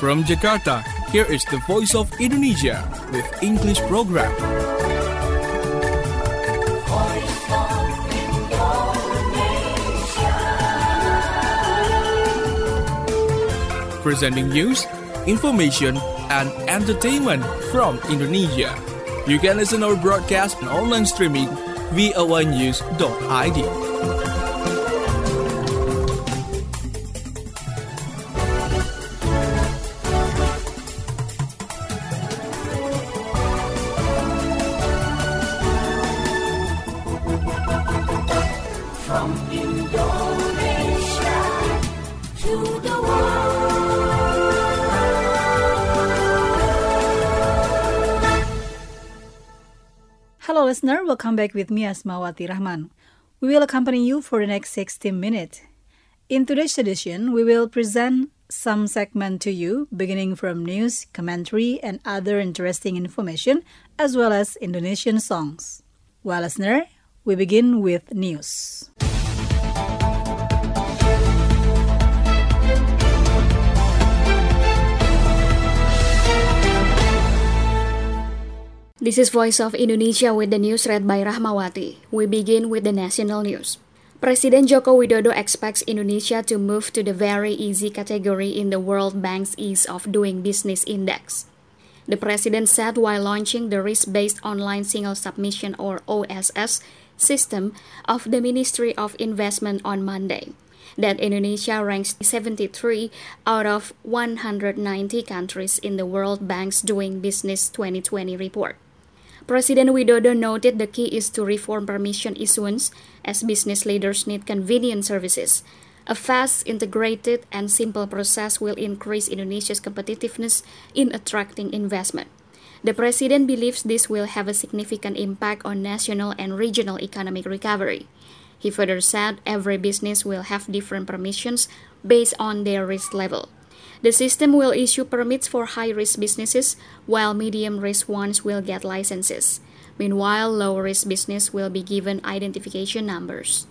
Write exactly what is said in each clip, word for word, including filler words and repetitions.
From Jakarta, here is the Voice of Indonesia with English program. Voice of Indonesia. Presenting news, information, and entertainment from Indonesia. You can listen our broadcast on online streaming v o a news dot i d. From Indonesia to the world. Hello listener, welcome back with me Asmawati Rahman. We will accompany you for the next sixty minutes. In today's edition, we will present some segment to you, beginning from news, commentary, and other interesting information, as well as Indonesian songs. Well, listener, we begin with news. This is Voice of Indonesia with the news read by Rahmawati. We begin with the national news. Presiden Joko Widodo expects Indonesia to move to the very easy category in the World Bank's Ease of Doing Business Index. The President said while launching the risk-based online single submission or O S S system of the Ministry of Investment on Monday, that Indonesia ranks seventy-three out of one hundred ninety countries in the World Bank's Doing Business twenty twenty report. President Widodo noted the key is to reform permission issuance as business leaders need convenient services. A fast, integrated, and simple process will increase Indonesia's competitiveness in attracting investment. The President believes this will have a significant impact on national and regional economic recovery. He further said every business will have different permissions based on their risk level. The system will issue permits for high-risk businesses, while medium-risk ones will get licenses. Meanwhile, low-risk business will be given identification numbers.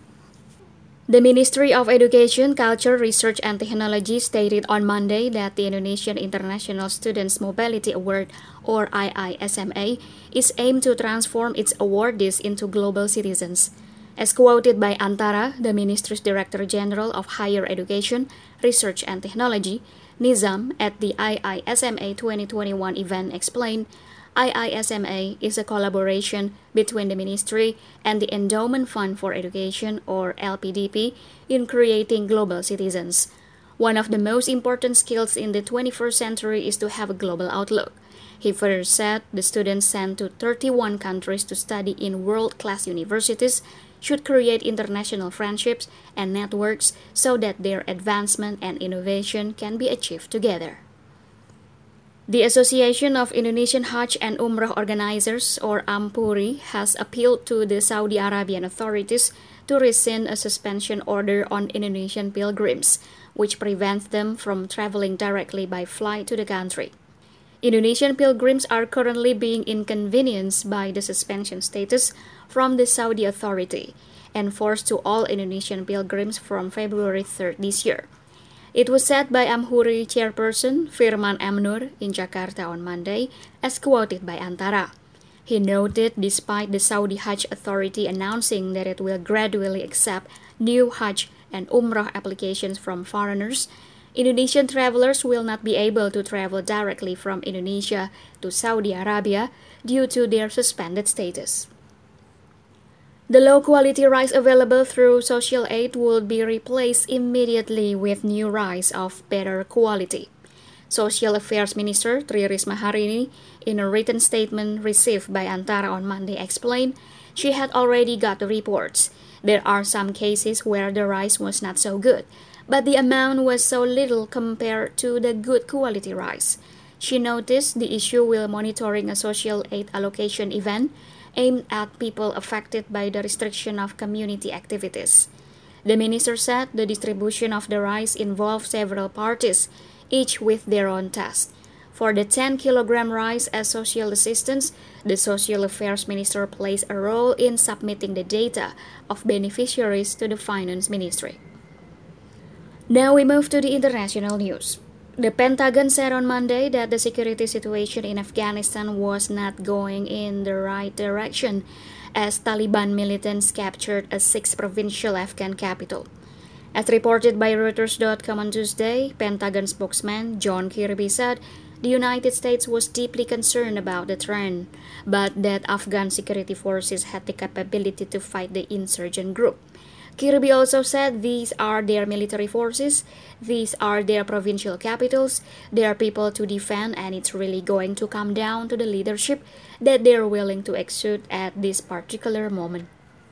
The Ministry of Education, Culture, Research and Technology stated on Monday that the Indonesian International Students Mobility Award, or I I S M A, is aimed to transform its awardees into global citizens. As quoted by Antara, the Ministry's Director General of Higher Education, Research and Technology, Nizam, at the I I S M A twenty twenty-one event explained, I I S M A is a collaboration between the Ministry and the Endowment Fund for Education, or L P D P, in creating global citizens. One of the most important skills in the twenty-first century is to have a global outlook. He further said the students sent to thirty-one countries to study in world-class universities should create international friendships and networks so that their advancement and innovation can be achieved together. The Association of Indonesian Hajj and Umrah Organizers, or AMPURI, has appealed to the Saudi Arabian authorities to rescind a suspension order on Indonesian pilgrims, which prevents them from traveling directly by flight to the country. Indonesian pilgrims are currently being inconvenienced by the suspension status from the Saudi authority, enforced to all Indonesian pilgrims from February third this year. It was said by AMPURI chairperson Firman M. Nur in Jakarta on Monday, as quoted by Antara. He noted despite the Saudi Hajj Authority announcing that it will gradually accept new Hajj and Umrah applications from foreigners, Indonesian travelers will not be able to travel directly from Indonesia to Saudi Arabia due to their suspended status. The low-quality rice available through social aid would be replaced immediately with new rice of better quality. Social Affairs Minister Tri Risma Harini, in a written statement received by Antara on Monday, explained she had already got the reports. There are some cases where the rice was not so good, but the amount was so little compared to the good quality rice. She noticed the issue while monitoring a social aid allocation event aimed at people affected by the restriction of community activities. The minister said the distribution of the rice involved several parties, each with their own task. For the ten kilogram rice as social assistance, the Social Affairs Minister plays a role in submitting the data of beneficiaries to the Finance Ministry. Now we move to the international news. The Pentagon said on Monday that the security situation in Afghanistan was not going in the right direction as Taliban militants captured a sixth provincial Afghan capital. As reported by Reuters dot com on Tuesday, Pentagon spokesman John Kirby said the United States was deeply concerned about the trend, but that Afghan security forces had the capability to fight the insurgent group. Kirby also said these are their military forces, these are their provincial capitals, their people to defend, and it's really going to come down to the leadership that they're willing to exert at this particular moment.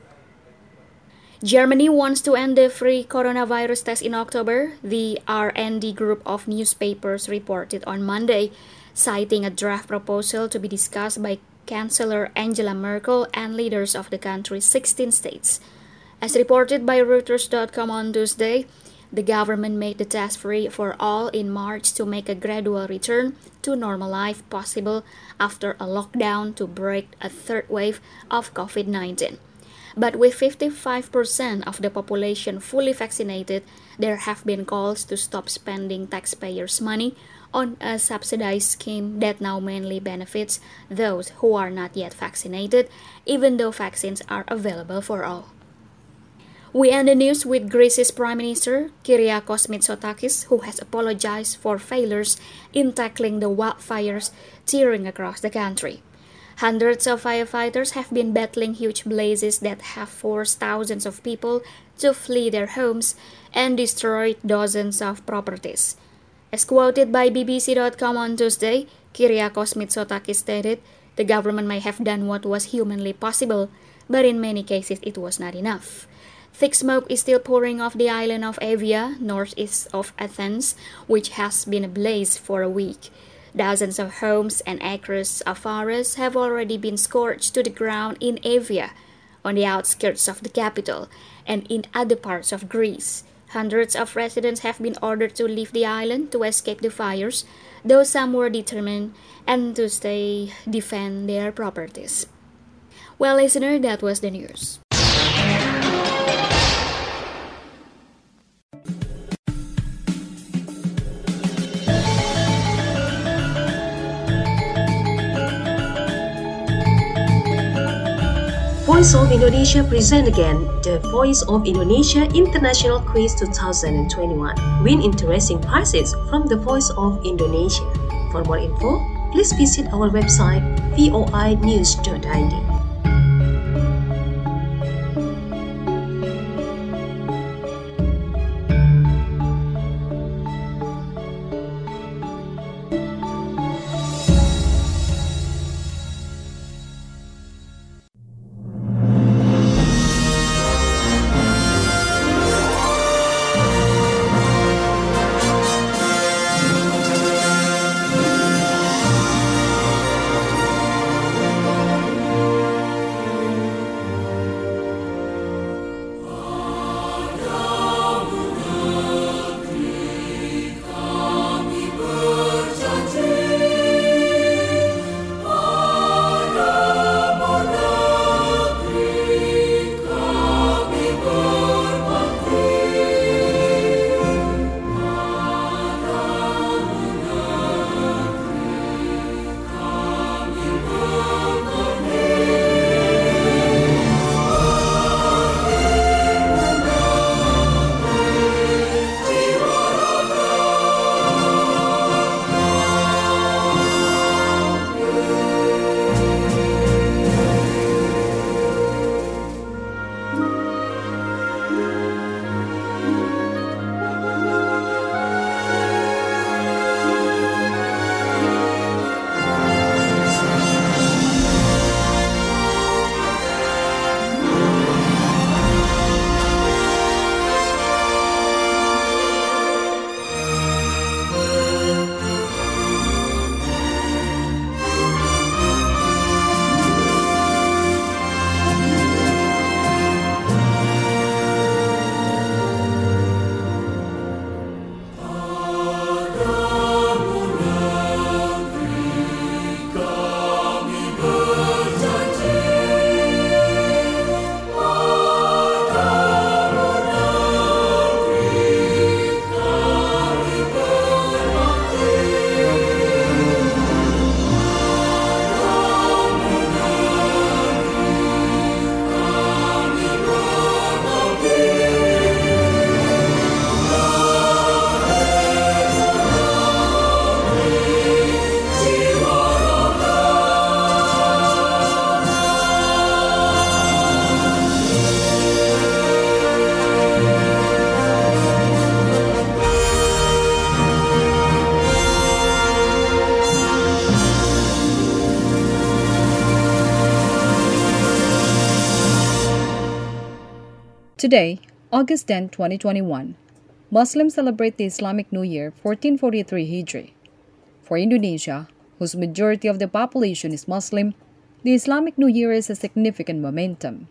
Germany wants to end the free coronavirus test in October, the R and D group of newspapers reported on Monday, citing a draft proposal to be discussed by Chancellor Angela Merkel and leaders of the country's sixteen states. As reported by Reuters dot com on Tuesday, the government made the test free for all in March to make a gradual return to normal life possible after a lockdown to break a third wave of COVID nineteen. But with fifty-five percent of the population fully vaccinated, there have been calls to stop spending taxpayers' money on a subsidized scheme that now mainly benefits those who are not yet vaccinated, even though vaccines are available for all. We end the news with Greece's Prime Minister, Kyriakos Mitsotakis, who has apologized for failures in tackling the wildfires tearing across the country. Hundreds of firefighters have been battling huge blazes that have forced thousands of people to flee their homes and destroyed dozens of properties. As quoted by B B C dot com on Tuesday, Kyriakos Mitsotakis stated, the government may have done what was humanly possible, but in many cases it was not enough. Thick smoke is still pouring off the island of Evia, northeast of Athens, which has been ablaze for a week. Dozens of homes and acres of forest have already been scorched to the ground in Evia, on the outskirts of the capital, and in other parts of Greece. Hundreds of residents have been ordered to leave the island to escape the fires, though some were determined and to stay defend their properties. Well, listener, that was the news. Voice of Indonesia present again the Voice of Indonesia International Quiz twenty twenty-one. Win interesting prizes from the Voice of Indonesia. For more info, please visit our website v o i news dot i d. Today, August tenth, twenty twenty-one, Muslims celebrate the Islamic New Year fourteen forty-three Hijri. For Indonesia, whose majority of the population is Muslim, the Islamic New Year is a significant momentum.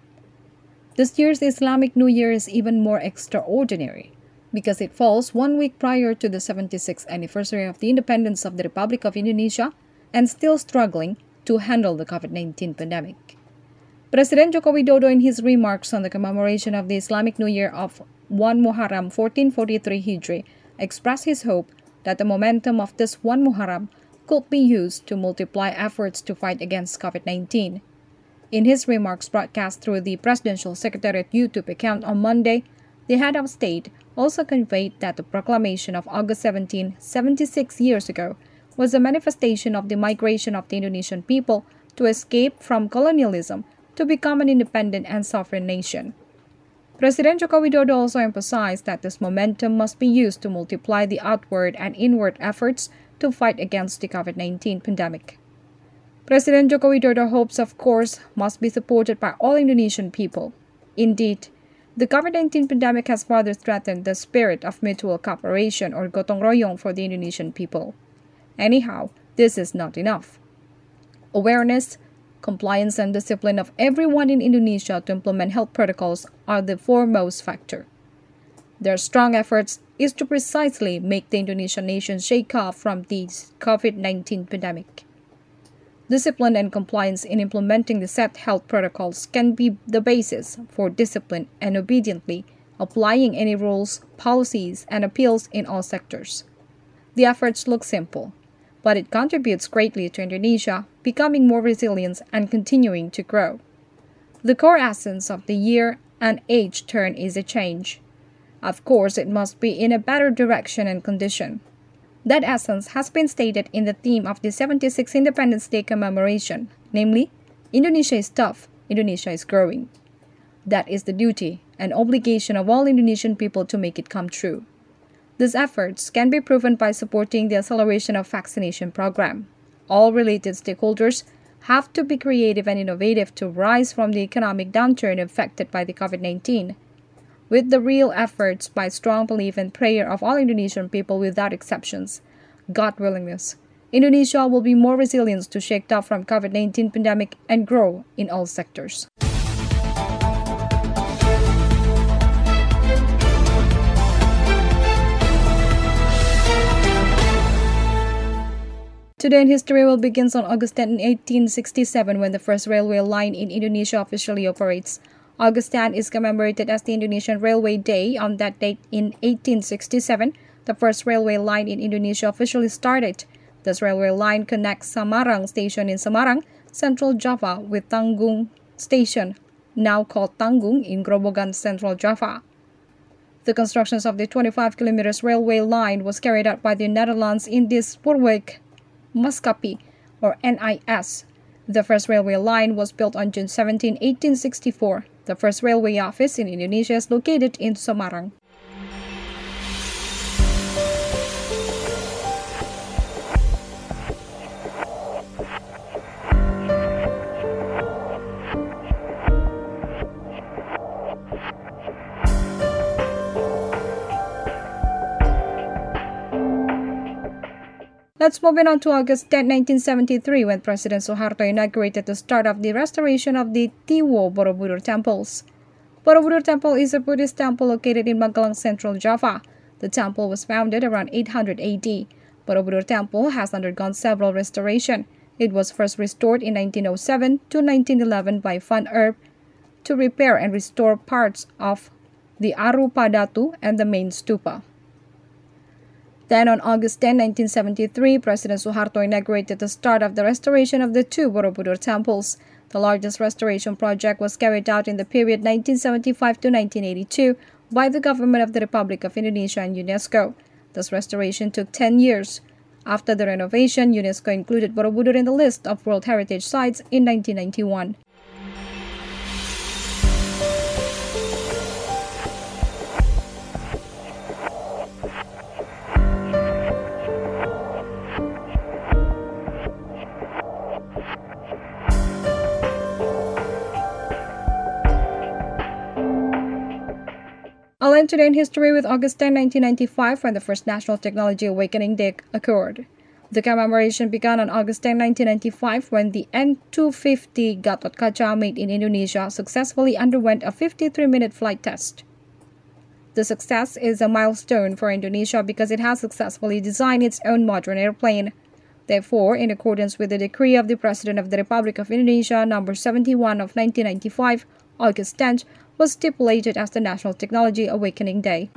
This year's Islamic New Year is even more extraordinary because it falls one week prior to the seventy-sixth anniversary of the independence of the Republic of Indonesia and still struggling to handle the COVID nineteen pandemic. President Joko Widodo, in his remarks on the commemoration of the Islamic New Year of First Muharram fourteen forty-three Hijri, expressed his hope that the momentum of this First Muharram could be used to multiply efforts to fight against COVID nineteen. In his remarks broadcast through the Presidential Secretariat YouTube account on Monday, the head of state also conveyed that the proclamation of August seventeenth, seventy-six years ago, was a manifestation of the migration of the Indonesian people to escape from colonialism to become an independent and sovereign nation. President Joko Widodo also emphasized that this momentum must be used to multiply the outward and inward efforts to fight against the COVID nineteen pandemic. President Joko Widodo hopes, of course, must be supported by all Indonesian people. Indeed, the COVID nineteen pandemic has further threatened the spirit of mutual cooperation or gotong royong for the Indonesian people. Anyhow, this is not enough. Awareness, compliance, and discipline of everyone in Indonesia to implement health protocols are the foremost factor. Their strong efforts is to precisely make the Indonesian nation shake off from the COVID nineteen pandemic. Discipline and compliance in implementing the set health protocols can be the basis for discipline and obediently applying any rules, policies, and appeals in all sectors. The efforts look simple, but it contributes greatly to Indonesia becoming more resilient and continuing to grow. The core essence of the year and age turn is a change. Of course, it must be in a better direction and condition. That essence has been stated in the theme of the seventy-sixth Independence Day commemoration, namely, Indonesia is tough, Indonesia is growing. That is the duty and obligation of all Indonesian people to make it come true. These efforts can be proven by supporting the acceleration of vaccination program. All related stakeholders have to be creative and innovative to rise from the economic downturn affected by the COVID nineteen. With the real efforts by strong belief and prayer of all Indonesian people without exceptions, God willingness, Indonesia will be more resilient to shake off from COVID nineteen pandemic and grow in all sectors. Today in history will begins on August tenth, eighteen sixty-seven, when the first railway line in Indonesia officially operates. August tenth is commemorated as the Indonesian Railway Day. On that date in eighteen sixty-seven, the first railway line in Indonesia officially started. This railway line connects Samarang Station in Samarang, Central Java, with Tanggung Station, now called Tanggung, in Grobogan, Central Java. The construction of the twenty-five kilometers railway line was carried out by the Netherlands Indies Spoorweg Maatschappij, or N I S. The first railway line was built on June seventeenth, eighteen sixty-four. The first railway office in Indonesia is located in Semarang. Let's move on to August tenth, nineteen seventy-three, when President Suharto inaugurated the start of the restoration of the Tiwo Borobudur temples. Borobudur Temple is a Buddhist temple located in Magelang, Central Java. The temple was founded around eight hundred A D. Borobudur Temple has undergone several restorations. It was first restored in nineteen oh seven to nineteen eleven by Van Erp to repair and restore parts of the Arupadatu and the main stupa. Then on August tenth, nineteen seventy-three, President Suharto inaugurated the start of the restoration of the two Borobudur temples. The largest restoration project was carried out in the period nineteen seventy-five to nineteen eighty-two by the government of the Republic of Indonesia and UNESCO. This restoration took ten years. After the renovation, UNESCO included Borobudur in the list of World Heritage Sites in nineteen ninety-one. end today in history with August tenth, nineteen ninety-five, when the first National Technology Awakening Day occurred. The commemoration began on August tenth, nineteen ninety-five, when the N two fifty Gatot Kaca made in Indonesia successfully underwent a fifty-three minute flight test. The success is a milestone for Indonesia because it has successfully designed its own modern airplane. Therefore, in accordance with the decree of the President of the Republic of Indonesia, number seventy-one of nineteen ninety-five, August tenth was stipulated as the National Technology Awakening Day.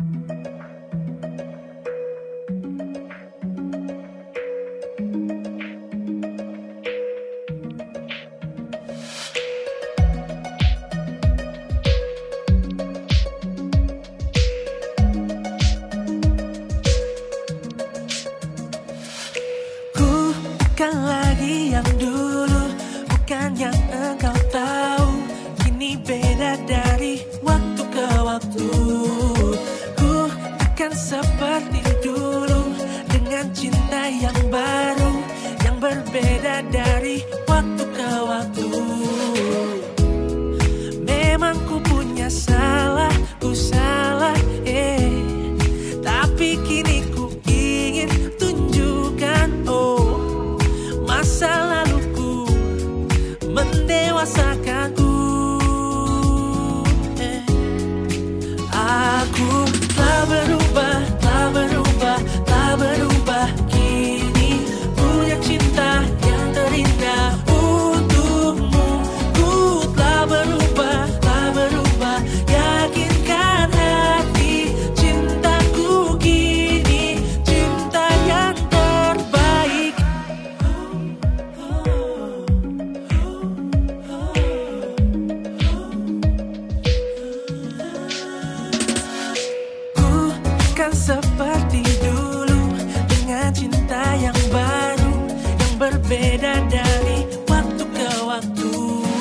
Bukan lagi yang dulu, bukan yang engkau tahu. Kini beda dari waktu ke waktu. Ku bukan seperti dulu, dengan cinta yang baru, yang berbeda dari waktu ke waktu. Memang ku punya salah, ku salah, eh. Tapi kini ku ingin tunjukkan, oh, masa laluku mendewasakanku. eh. Aku telah berubah, telah berubah, telah berubah. Kini punya cinta yang terindah untukmu. Ku telah berubah, telah berubah. Yakinkan hati, cintaku kini cinta yang terbaik. Bukan seperti dulu, dengan cinta yang baru, yang berbeda dari waktu ke waktu.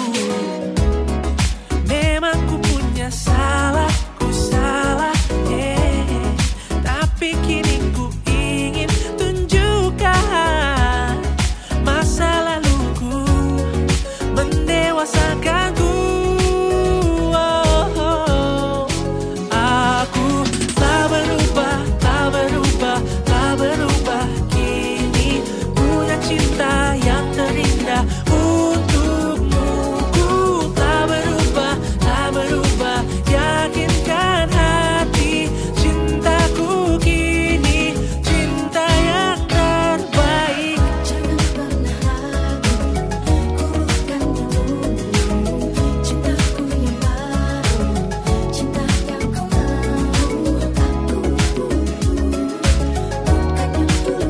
Memang ku punya salah, ku salah, eh. Tapi kini ku ingin tunjukkan masa laluku mendewasakanku. Oh, oh. Aku telah berubah, telah berubah, telah berubah. Kini punya cinta yang terindah untukmu. Ku telah berubah, telah berubah. Yakinkan hati, cintaku kini cinta yang terbaik. Jangan pernah ragu, ku bukan dulu. Cintaku yang baru, cinta yang kau mau. Aku bukan yang dulu.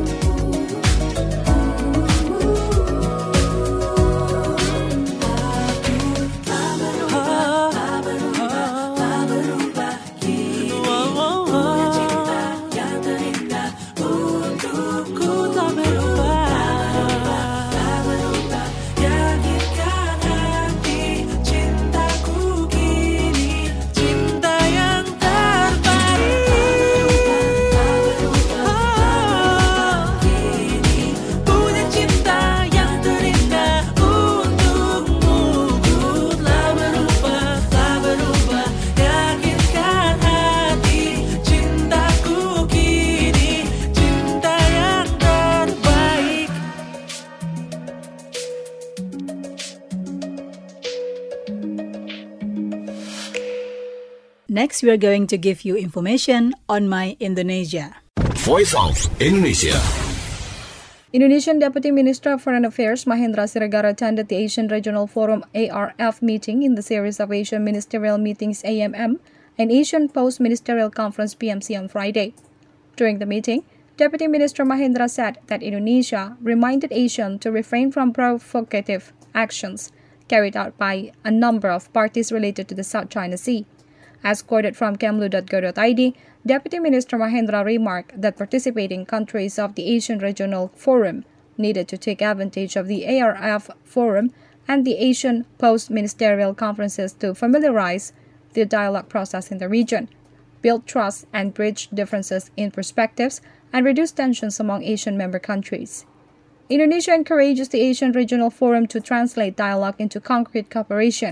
Next, we are going to give you information on My Indonesia. Voice of Indonesia. Indonesian Deputy Minister of Foreign Affairs Mahendra Siregar attended the Asian Regional Forum A R F meeting in the series of Asian Ministerial Meetings A M M and Asian Post-Ministerial Conference P M C on Friday. During the meeting, Deputy Minister Mahendra said that Indonesia reminded ASEAN to refrain from provocative actions carried out by a number of parties related to the South China Sea. As quoted from kemlu dot go dot I D, Deputy Minister Mahendra remarked that participating countries of the Asian Regional Forum needed to take advantage of the A R F Forum and the Asian Post-Ministerial Conferences to familiarize the dialogue process in the region, build trust and bridge differences in perspectives, and reduce tensions among Asian member countries. Indonesia encourages the Asian Regional Forum to translate dialogue into concrete cooperation,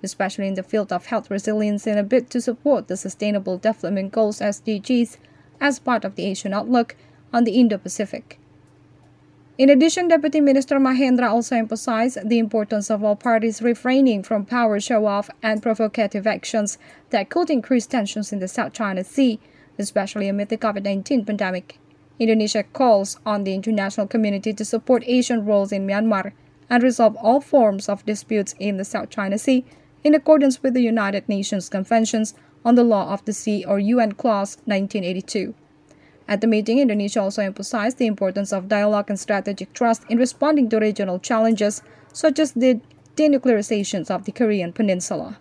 especially in the field of health resilience in a bid to support the Sustainable Development Goals S D Gs as part of the Asian outlook on the Indo-Pacific. In addition, Deputy Minister Mahendra also emphasized the importance of all parties refraining from power show-off and provocative actions that could increase tensions in the South China Sea, especially amid the COVID nineteen pandemic. Indonesia calls on the international community to support Asian roles in Myanmar and resolve all forms of disputes in the South China Sea in accordance with the United Nations Conventions on the Law of the Sea or U N Clause nineteen eighty-two. At the meeting, Indonesia also emphasized the importance of dialogue and strategic trust in responding to regional challenges, such as the denuclearizations of the Korean Peninsula.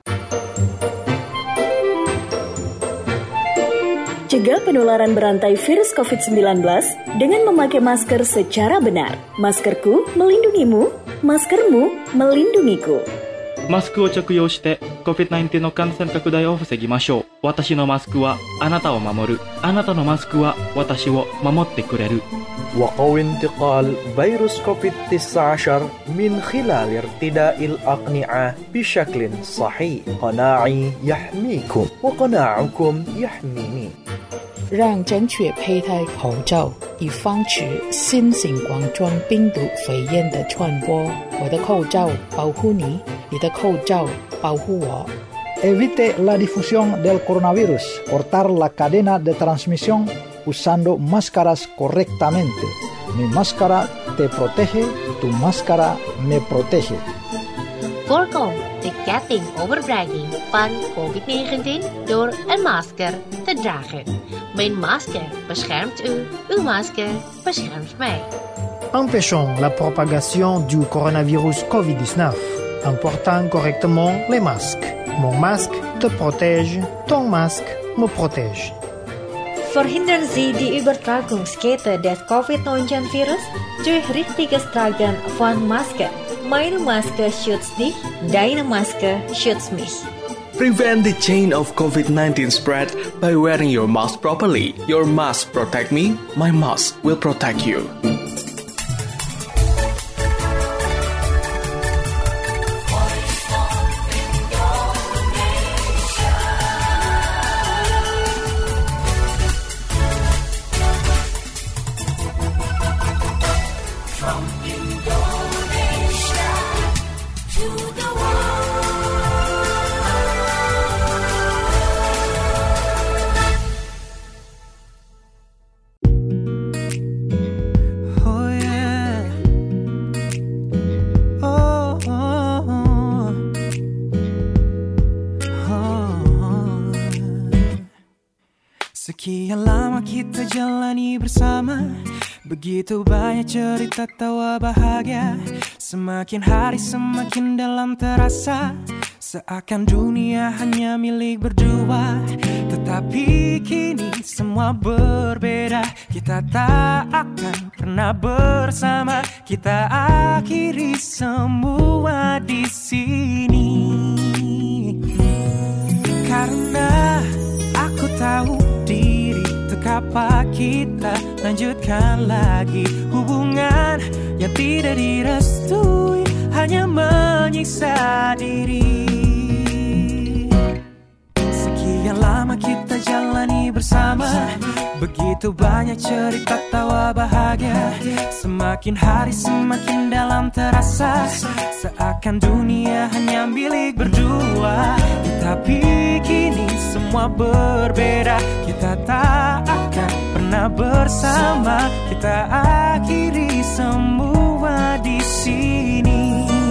Cegah penularan berantai virus covid sembilan belas dengan memakai masker secara benar. Maskerku melindungimu, maskermu melindungiku. マスクを着用して コビッドナインティーン の感染拡大を防ぎましょう。私のマスクはあなたを守る。あなたのマスクは私を守ってくれる。 وقو انتقال فيروس كوفيد تسعة عشر من خلال ارتداء الأقنعة بشكل صحيح. قناعي يحميكم وقناعكم يحميني. 让正确佩戴口罩，以防止新型冠状病毒肺炎的传播。我的口罩保护你，你的口罩保护我。 Evite la difusión del coronavirus, cortar la cadena de transmisión usando máscaras correctamente. Mi máscara te protege, tu máscara me protege. Voorkom de ketting overbrenging van covid negentien door een masker te dragen. Mijn masker beschermt u, uw masker beschermt mij. Empêchons la propagation du coronavirus covid dix-neuf en portant correctement les masques. Mon masque te protège, ton masque me protège. Verhindern Sie die Übertragungskette des covid neunzehn virus durch richtiges Tragen von Maske. Meine Maske schützt dich, deine Maske schützt mich. Prevent the chain of covid nineteen spread by wearing your mask properly. Your mask protect me, my mask will protect you. Sekian lama kita jalani bersama, begitu banyak cerita tawa bahagia. Semakin hari semakin dalam terasa, seakan dunia hanya milik berdua. Tetapi kini semua berbeda, kita tak akan pernah bersama. Kita akhiri semua di sini. Karena aku tahu diri, untuk apa kita lanjutkan lagi hubungan yang tidak direstui, hanya menyiksa diri. Sekian lama kita jalani bersama, begitu banyak cerita tawa bahagia. Semakin hari semakin dalam terasa, seakan dunia hanya milik berdua. Tetapi kini semua berbeda, kita tak akan pernah bersama. Kita akhiri semua di sini.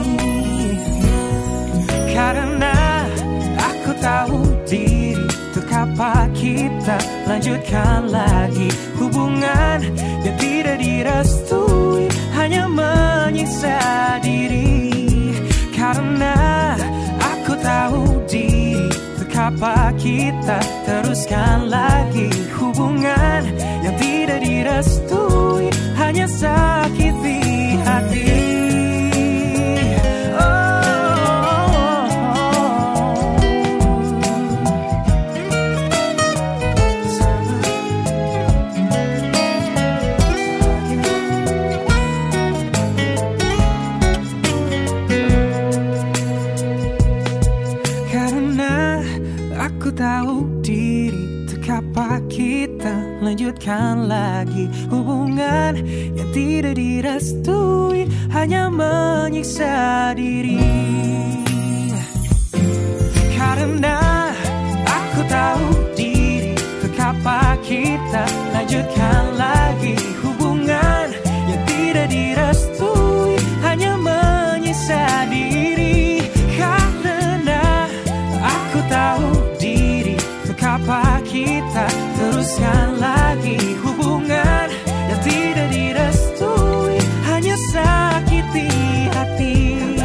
Karena aku tahu diri, untuk apa kita lanjutkan lagi hubungan yang tidak direstui, hanya menyiksa diri. Karena aku tahu diri, untuk apa kita teruskan lagi hubungan yang tidak direstui, hanya sakiti hati. Aku tahu diri, tak apa kita lanjutkan lagi hubungan yang tidak direstui, hanya menyiksa diri. Karena aku tahu diri, tak apa kita lanjutkan lagi hubungan yang tidak direstui, hanya menyiksa diri. Karena aku tahu diri, tak apa kita teruskan lagi hubungan yang tidak direstui, hanya sakiti hati,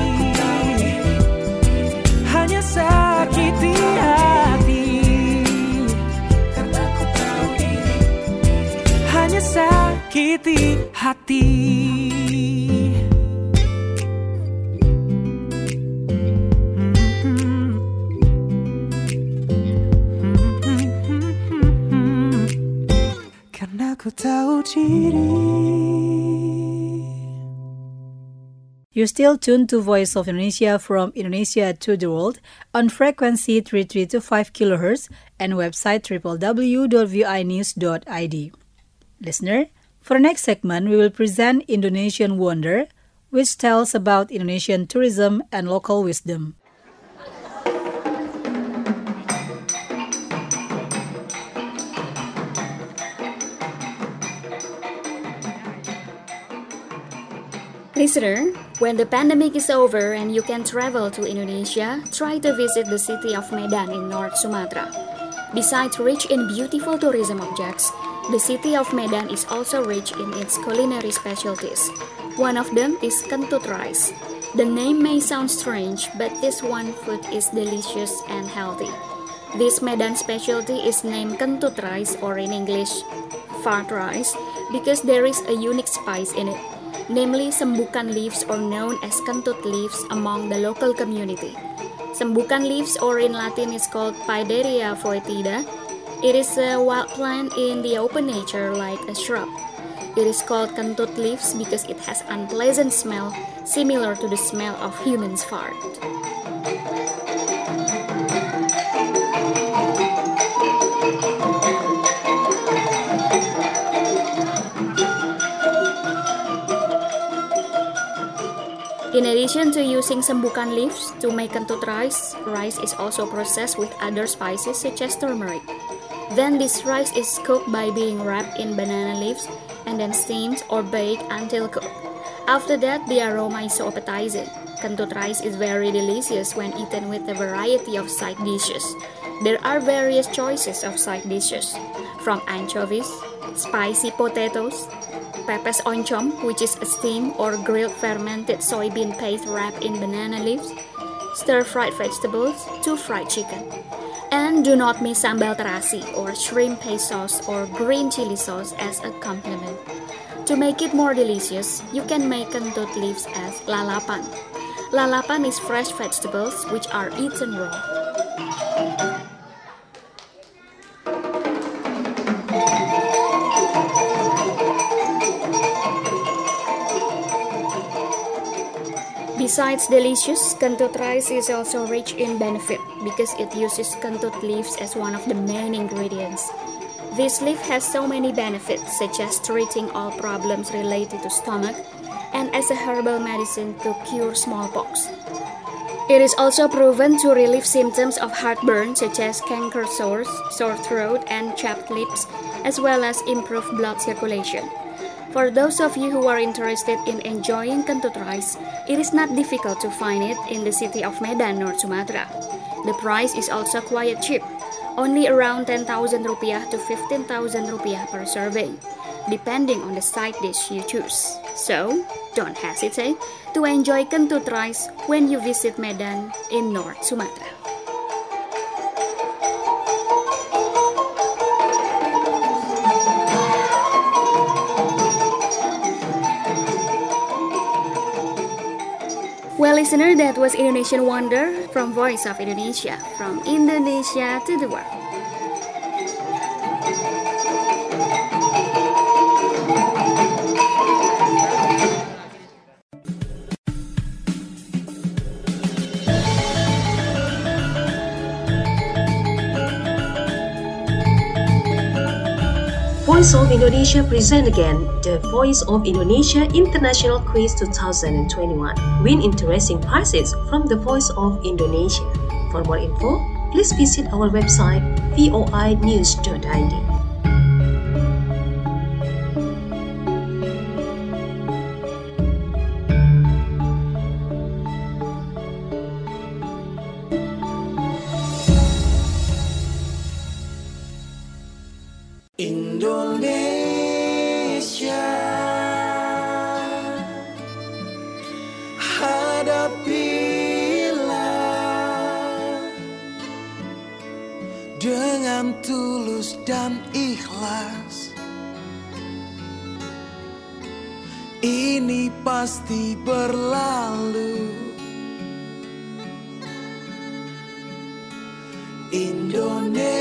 hanya sakiti hati. Karena aku tahu diri, hanya sakiti hati. Aku tahu diri. You're still tuned to Voice of Indonesia from Indonesia to the world on frequency thirty-three to five kilohertz and website w w w dot v i news dot i d. Listener, for the next segment, we will present Indonesian Wonder, which tells about Indonesian tourism and local wisdom. Listener, when the pandemic is over and you can travel to Indonesia, try to visit the city of Medan in North Sumatra. Besides rich in beautiful tourism objects, the city of Medan is also rich in its culinary specialties. One of them is kentut rice. The name may sound strange, but this one food is delicious and healthy. This Medan specialty is named kentut rice, or in English, fart rice, because there is a unique spice in it, namely sembukan leaves, or known as kentut leaves among the local community. Sembukan leaves, or in Latin is called Paideria foetida. It is a wild plant in the open nature like a shrub. It is called kentut leaves because it has unpleasant smell similar to the smell of human's fart. In addition to using sembukan leaves to make kentut rice, rice is also processed with other spices such as turmeric. Then this rice is cooked by being wrapped in banana leaves and then steamed or baked until cooked. After that, the aroma is so appetizing. Kentut rice is very delicious when eaten with a variety of side dishes. There are various choices of side dishes, from anchovies, spicy potatoes, pepes oncom, which is a steamed or grilled fermented soybean paste wrapped in banana leaves, stir-fried vegetables, to fried chicken. And do not miss sambal terasi, or shrimp paste sauce, or green chili sauce as a complement. To make it more delicious, you can make kentut leaves as lalapan. Lalapan is fresh vegetables which are eaten raw. Besides delicious, kentut rice is also rich in benefit because it uses kentut leaves as one of the main ingredients. This leaf has so many benefits, such as treating all problems related to stomach and as a herbal medicine to cure smallpox. It is also proven to relieve symptoms of heartburn such as canker sores, sore throat, and chapped lips, as well as improve blood circulation. For those of you who are interested in enjoying kentut rice, it is not difficult to find it in the city of Medan, North Sumatra. The price is also quite cheap, only around ten thousand rupiah to fifteen thousand rupiah per serving, depending on the side dish you choose. So, don't hesitate to enjoy kentut rice when you visit Medan in North Sumatra. Well, listener, that was Indonesian Wonder from Voice of Indonesia, from Indonesia to the world. Voice of Indonesia present again the Voice of Indonesia International Quiz twenty twenty-one. Win interesting prizes from the Voice of Indonesia. For more info, please visit our website v o i news dot i d. Indonesia, hadapilah dengan tulus dan ikhlas. Ini pasti berlalu. Indonesia.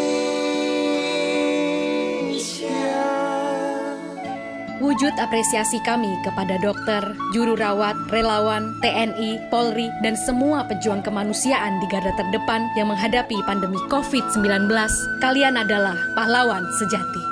Wujud apresiasi kami kepada dokter, juru rawat, relawan, T N I, Polri, dan semua pejuang kemanusiaan di garda terdepan yang menghadapi pandemi covid sembilan belas. Kalian adalah pahlawan sejati.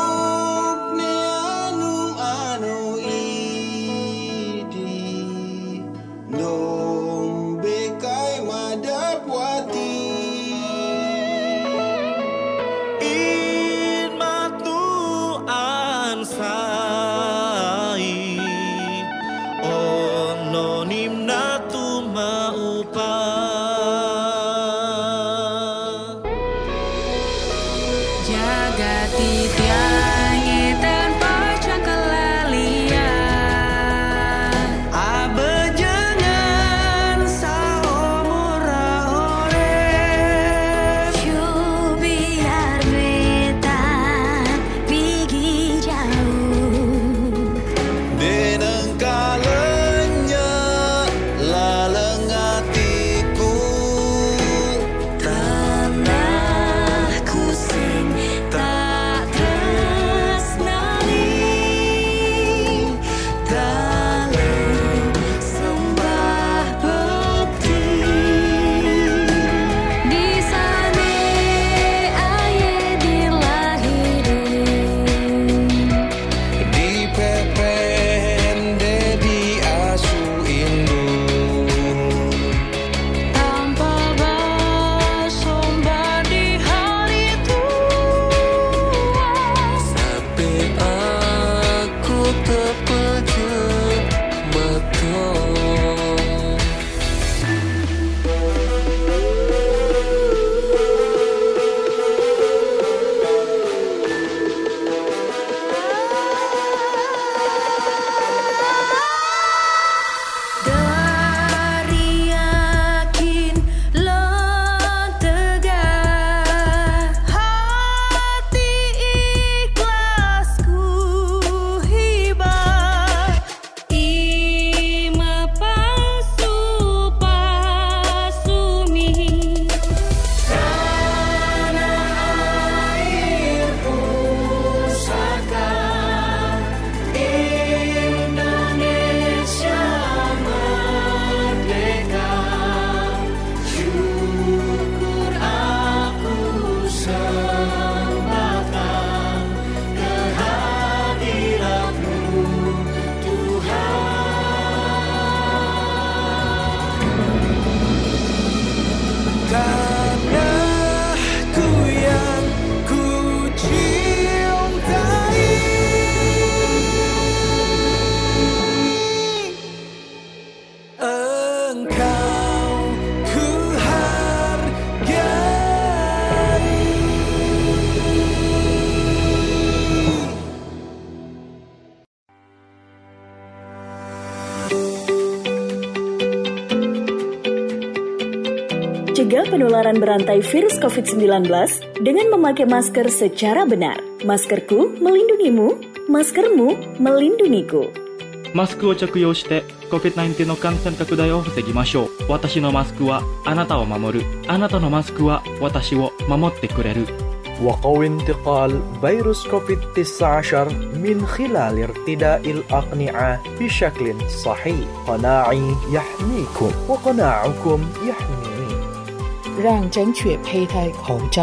Cegah penularan berantai virus covid sembilan belas dengan memakai masker secara benar. Maskerku melindungimu, maskermu melindungiku. マスクを着用して コビッドナインティーン の感染拡大を防ぎましょう。私のマスクはあなたを守る。あなたのマスクは私を守ってくれる。 وقوي انتقال فيروس كوفيد تسعة عشر من خلال ارتداء الأقنعة بشكل صحيح. قناعي يحميكم وقناعكم يحميني. 让正确佩戴口罩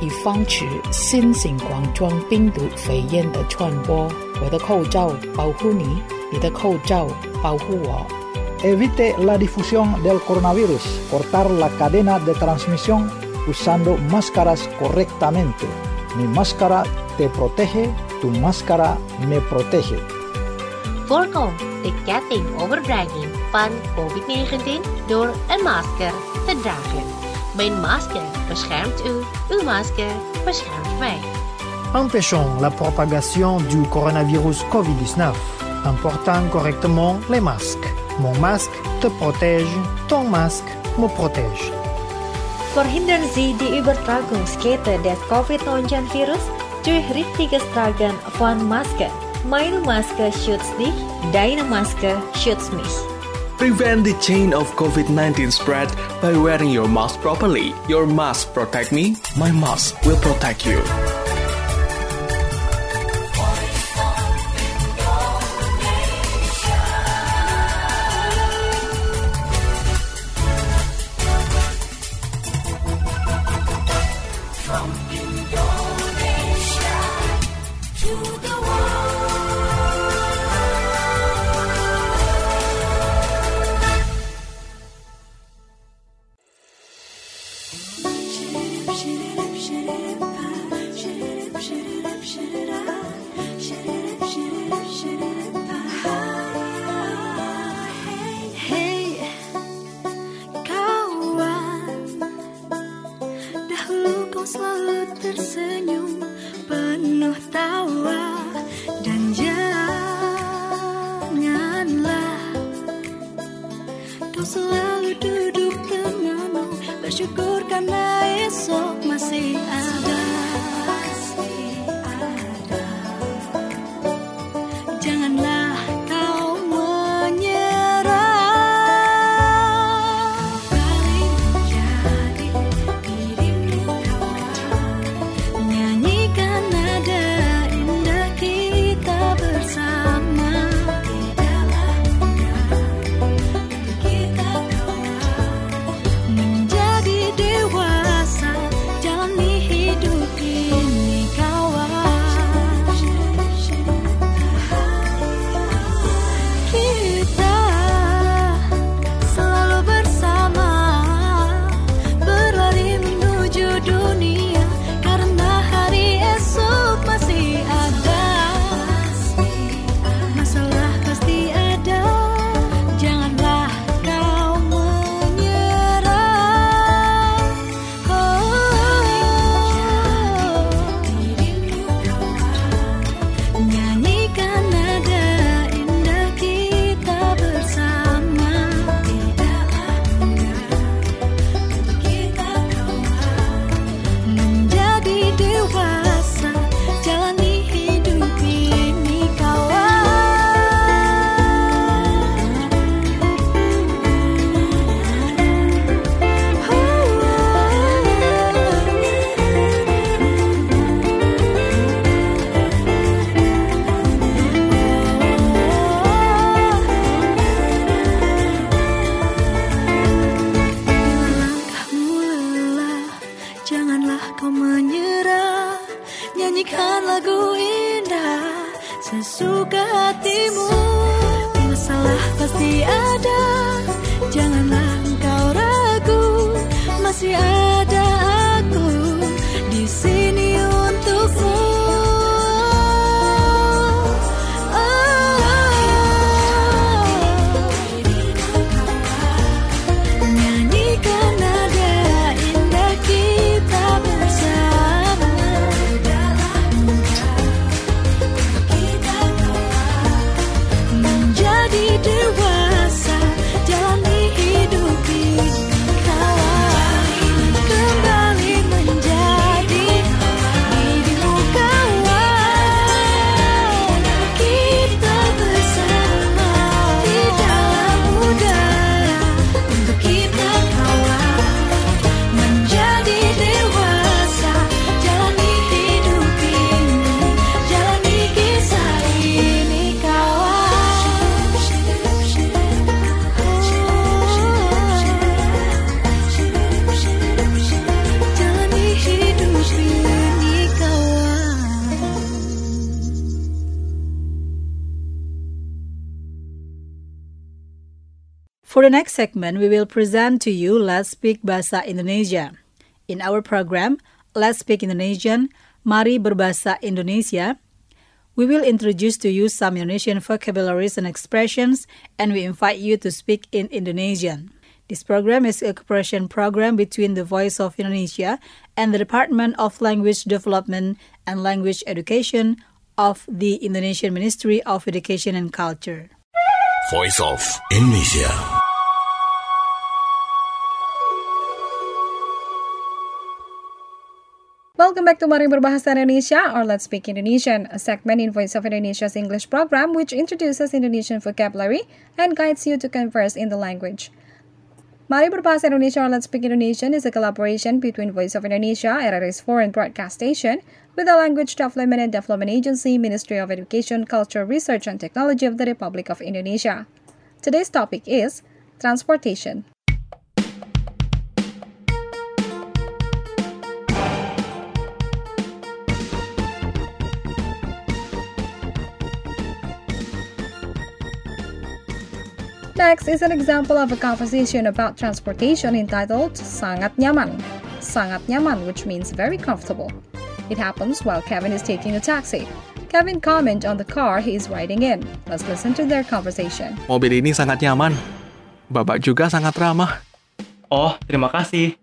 以防止新型冠状病毒肺炎的传播。我的口罩保护你，你的口罩保护我。 Evite la difusión del coronavirus. Cortar la cadena de transmisión usando máscaras correctamente. Mi máscara te protege, tu máscara me protege. Voorkom de ketting overdraging van covid negentien door een masker te dragen. Mijn masker beschermt u, uw masker beschermt mij. Empêchons la propagation du coronavirus covid dix-neuf en portant correctement les masques. Mon masque te protège, ton masque me protège. Verhindern Sie die Übertragungskette des covid neunzehn Virus durch richtiges Tragen von Maske. Meine Maske schützt dich, deine Maske schützt mich. Prevent the chain of covid nineteen spread by wearing your mask properly. Your mask protect me, my mask will protect you. Dewasa, jalani hidup ini kawan. For the next segment, we will present to you Let's Speak Bahasa Indonesia. In our program, Let's Speak Indonesian, Mari Berbahasa Indonesia, we will introduce to you some Indonesian vocabularies and expressions, and we invite you to speak in Indonesian. This program is a cooperation program between the Voice of Indonesia and the Department of Language Development and Language Education of the Indonesian Ministry of Education and Culture. Voice of Indonesia. Welcome back to Mari Berbahasa Indonesia, or Let's Speak Indonesian, a segment in Voice of Indonesia's English program which introduces Indonesian vocabulary and guides you to converse in the language. Mari Berbahasa Indonesia, or Let's Speak Indonesian is a collaboration between Voice of Indonesia, R R I's foreign broadcast station, with the Language Development and Development Agency, Ministry of Education, Culture, Research and Technology of the Republic of Indonesia. Today's topic is transportation. Next is an example of a conversation about transportation entitled Sangat Nyaman. Sangat Nyaman, which means very comfortable. It happens while Kevin is taking a taxi. Kevin comments on the car he is riding in. Let's listen to their conversation. Mobil ini sangat nyaman. Bapak juga sangat ramah. Oh, terima kasih.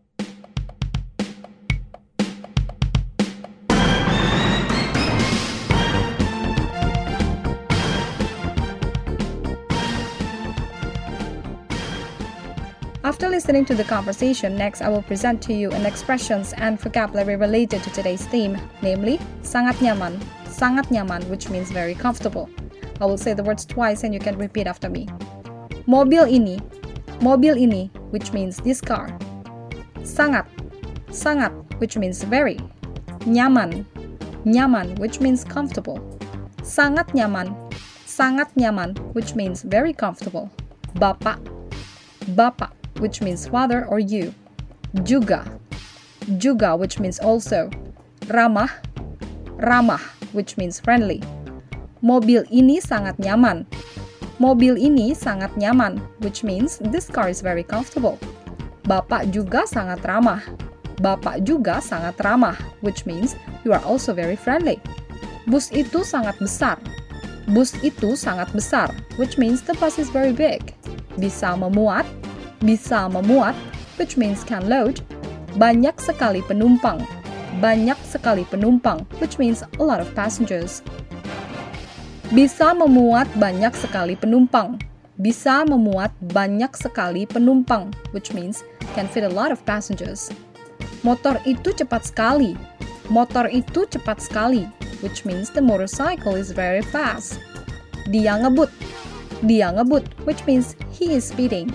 After listening to the conversation, next I will present to you an expressions and vocabulary related to today's theme, namely, sangat nyaman. Sangat nyaman, which means very comfortable. I will say the words twice and you can repeat after me. Mobil ini. Mobil ini, which means this car. Sangat. Sangat, which means very. Nyaman. Nyaman, which means comfortable. Sangat nyaman. Sangat nyaman, which means very comfortable. Bapak. Bapak, which means father or you. Juga. Juga, which means also. Ramah. Ramah, which means friendly. Mobil ini sangat nyaman. Mobil ini sangat nyaman, which means this car is very comfortable. Bapak juga sangat ramah. Bapak juga sangat ramah, which means you are also very friendly. Bus itu sangat besar. Bus itu sangat besar, which means the bus is very big. Bisa memuat, bisa memuat, which means can load. Banyak sekali penumpang, banyak sekali penumpang, which means a lot of passengers. Bisa memuat banyak sekali penumpang, bisa memuat banyak sekali penumpang, which means can fit a lot of passengers. Motor itu cepat sekali, motor itu cepat sekali, which means the motorcycle is very fast. Dia ngebut, dia ngebut, which means he is speeding.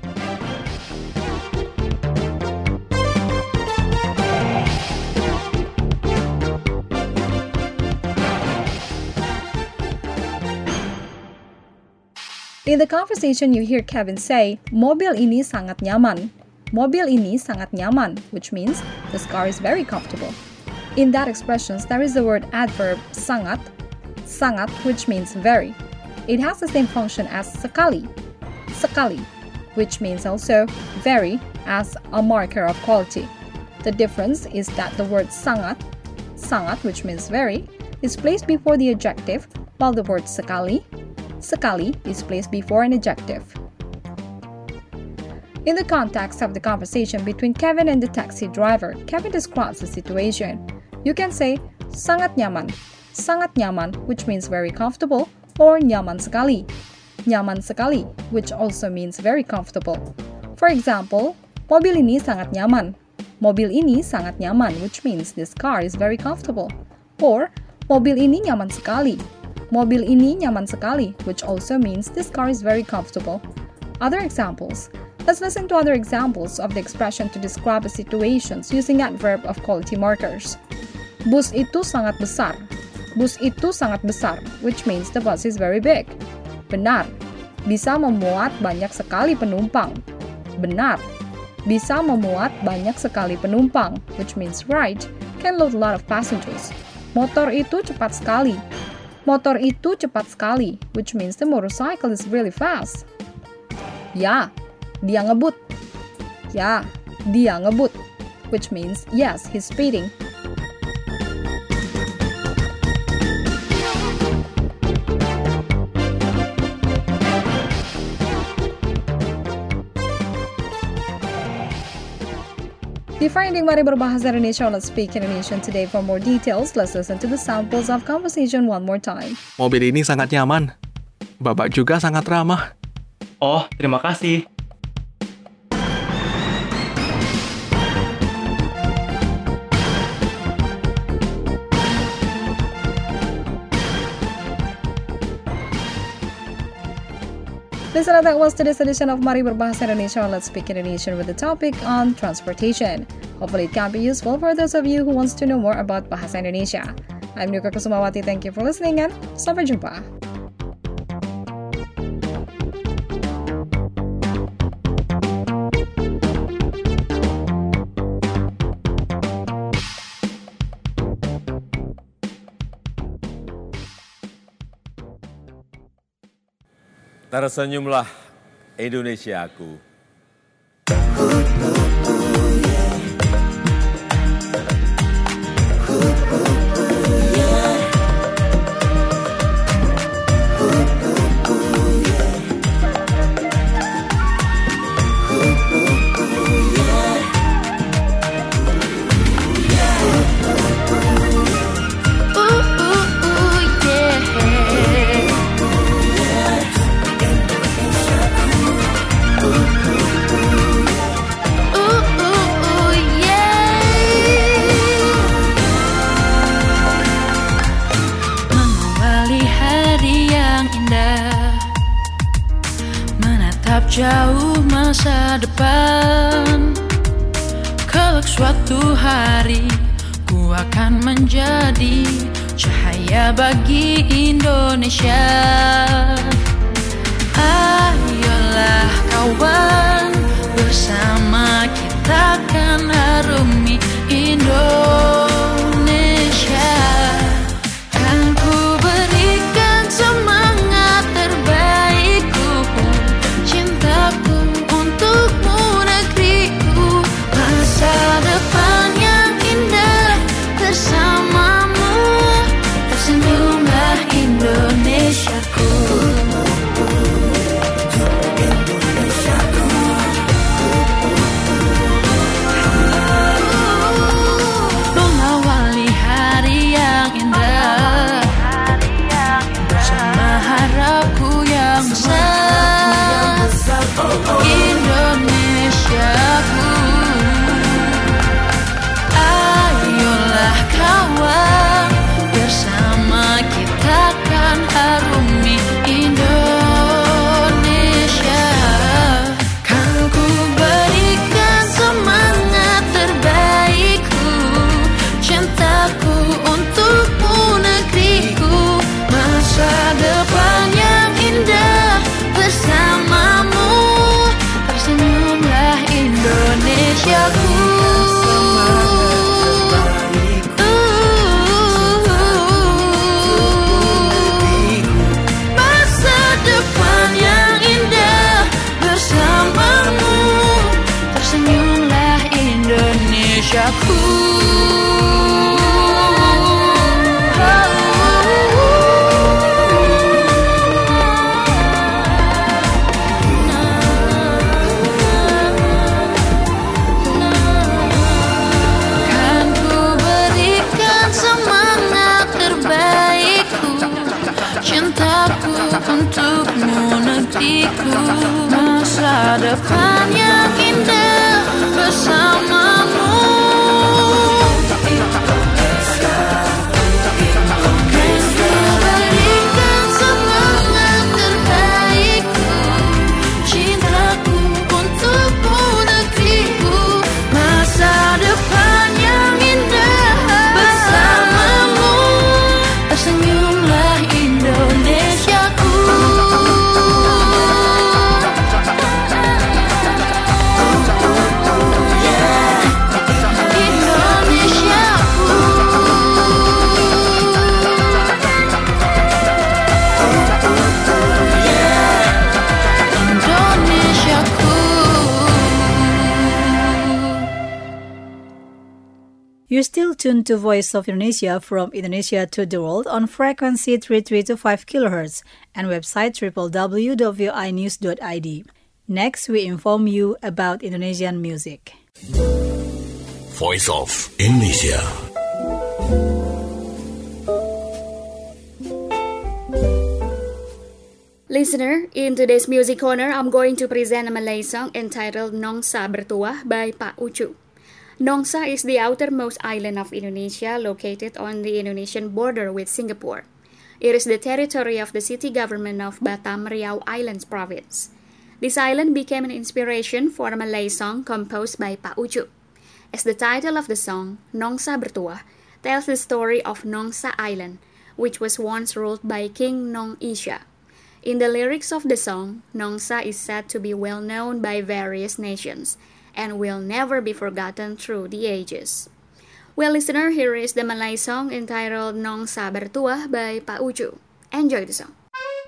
In the conversation, you hear Kevin say, mobil ini sangat nyaman. Mobil ini sangat nyaman, which means this car is very comfortable. In that expression, there is the word adverb sangat, sangat, which means very. It has the same function as sekali, sekali, which means also very as a marker of quality. The difference is that the word sangat, sangat, which means very, is placed before the adjective, while the word sekali, sekali, is placed before an adjective. In the context of the conversation between Kevin and the taxi driver, Kevin describes the situation. You can say, sangat nyaman, sangat nyaman, which means very comfortable, or nyaman sekali, nyaman sekali, which also means very comfortable. For example, mobil ini sangat nyaman. Mobil ini sangat nyaman, which means this car is very comfortable. Or, mobil ini nyaman sekali. Mobil ini nyaman sekali, which also means this car is very comfortable. Other examples. Let's listen to other examples of the expression to describe the situations using adverb of quality markers. Bus itu sangat besar. Bus itu sangat besar, which means the bus is very big. Benar. Bisa memuat banyak sekali penumpang. Benar. Bisa memuat banyak sekali penumpang, which means right, can load a lot of passengers. Motor itu cepat sekali. Motor itu cepat sekali, which means the motorcycle is really fast. Ya, dia ngebut. Ya, dia ngebut. Which means, yes, he's speeding. Defining Mari Berbahasa Indonesia, let's speak Indonesian today. For more details, let's listen to the samples of conversation one more time. Mobil ini sangat nyaman. Bapak juga sangat ramah. Oh, terima kasih. Listener, that was today's edition of Mari Berbahasa Indonesia. Let's speak Indonesian with the topic on transportation. Hopefully it can be useful for those of you who wants to know more about Bahasa Indonesia. I'm Nuka Kusumawati. Thank you for listening and sampai jumpa. Tersenyumlah Indonesiaku. Jauh masa depan, kelak suatu hari ku akan menjadi cahaya bagi Indonesia. Ayolah kawan, bersama kita akan harumi Indonesia. Kan ku berikan semangat terbaikku, untukmu negeriku, masa depan yang indah bersamamu, tersenyumlah Indonesiaku. Mengawali hari yang indah bersama harapku yang besar, Indonesiaku. Ayolah kawan, bersama kita akan harumi Indonesia. Kan ku berikan semangat terbaikku, cintaku untukmu negeriku, masa depan yang indah bersamamu, tersenyumlah Indonesiaku. Masa depan yang indah bersamamu, tersenyumlah Indonesiaku. Cintaku untukmu negeriku, masa depan yang indah bersamamu. Kan ku berikan semangat terbaikku, cintaku untukmu negeriku, masa depan yang indah bersamamu, tersenyumlah Indonesiaku. You still tuned to Voice of Indonesia from Indonesia to the world on frequency three three two five kilohertz and website w w w dot v o i news dot i d. Next, we inform you about Indonesian music. Voice of Indonesia. Listener, in today's music corner, I'm going to present a Malay song entitled Nongsa Bertuah by Pak Ucu. Nongsa is the outermost island of Indonesia located on the Indonesian border with Singapore. It is the territory of the city government of Batam Riau Islands province. This island became an inspiration for a Malay song composed by Pak Ucu. As the title of the song, Nongsa Bertuah, tells the story of Nongsa Island, which was once ruled by King Nong Isha. In the lyrics of the song, Nongsa is said to be well known by various nations and will never be forgotten through the ages. Well, listener, here is the Malay song entitled Nongsa Bertuah by Pak Ucu. Enjoy the song.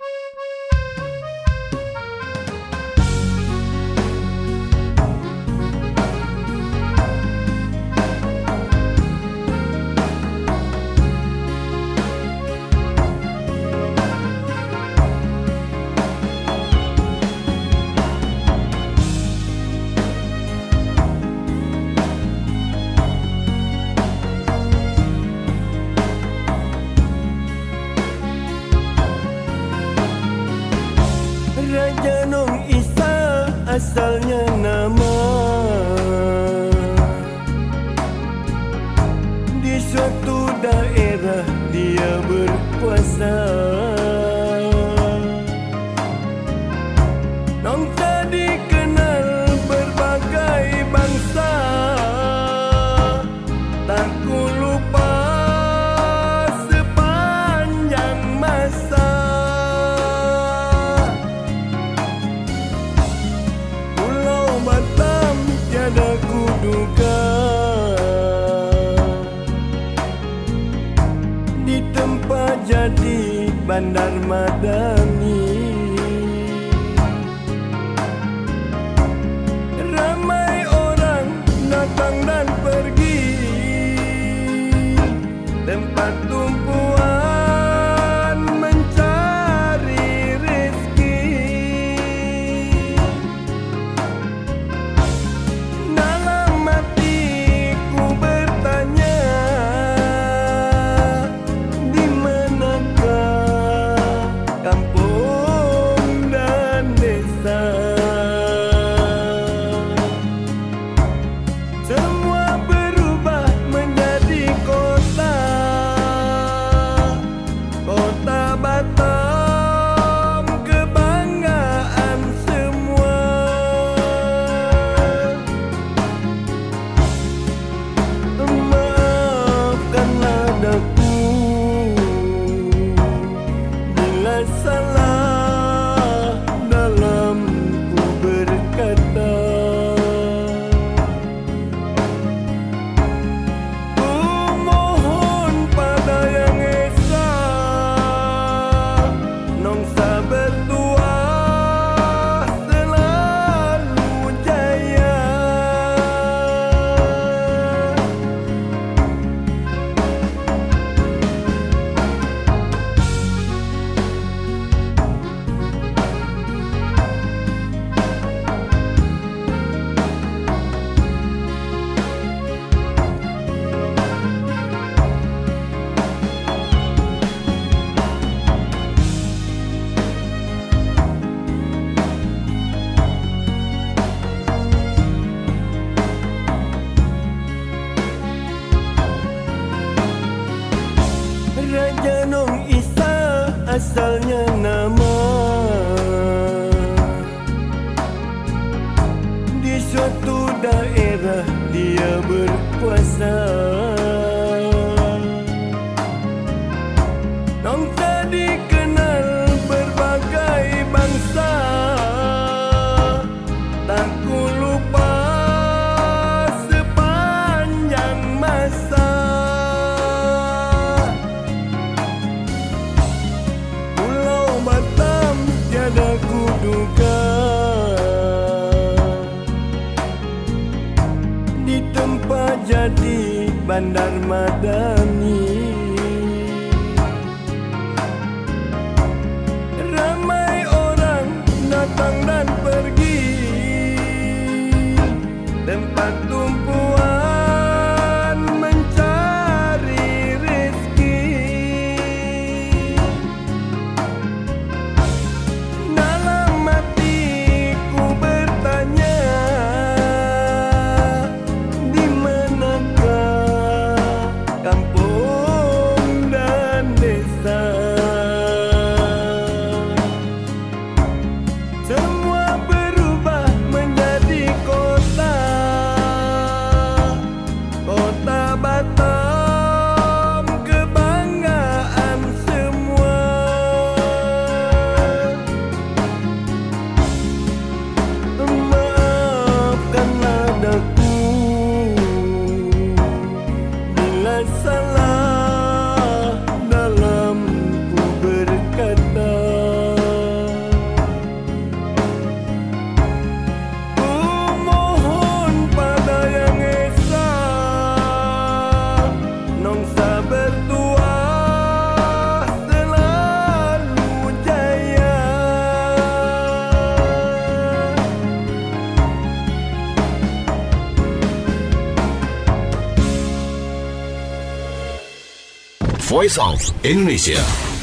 Raja Nong Isa asalnya nama, di suatu daerah dia berkuasa. Nongsa dikenal berbagai bangsa, tak ku lupa sepanjang masa. Tiada kuduga di tempat jadi bandar madani, ramai orang datang dan pergi, tempat tumpuan mencari rezeki. Raja Nong Isa asalnya nama, di suatu daerah dia berkuasa. Nongsa dikenal berbagai bangsa, tak ku lupa sepanjang masa. Tiada kuduga di tempat jadi Bandar Madani. Ramai orang datang dan pergi, tempat tumpuan mencari rezeki. Dalam hatiku bertanya, di manakah kampung dan desa? Semua berubah menjadi kota, kota Batam, kebanggaan semua. Maafkanlah daku bila salah dalam ku berkata. Ku mohon pada Yang Esa, nongsa bertuah selalu jaya. Voice of Indonesia.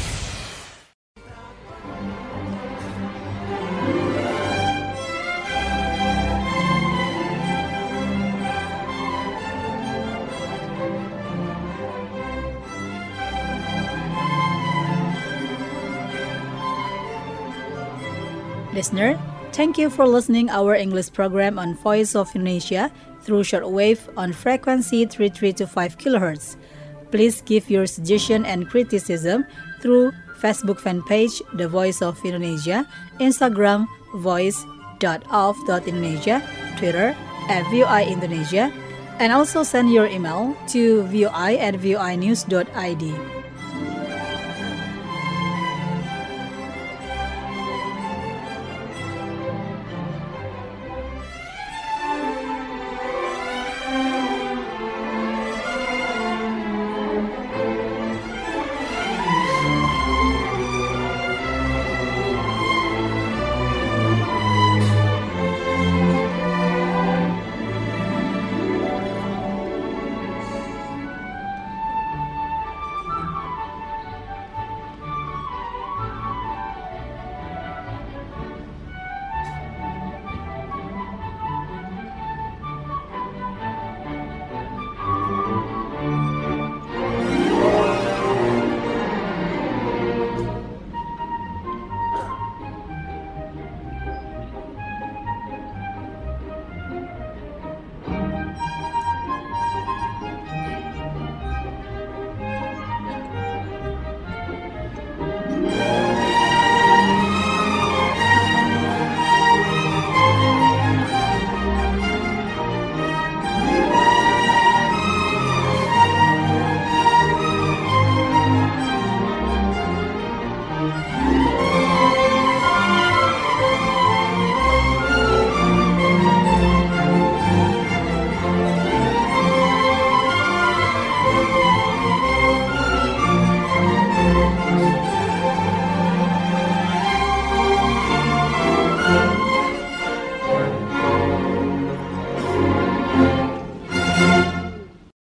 Listener, thank you for listening our English program on Voice of Indonesia through shortwave on frequency thirty-three to five kilohertz. Please give your suggestion and criticism through Facebook fan page The Voice of Indonesia, Instagram voice dot of dot indonesia, Twitter at V O I Indonesia, and also send your email to voi at voinews dot id.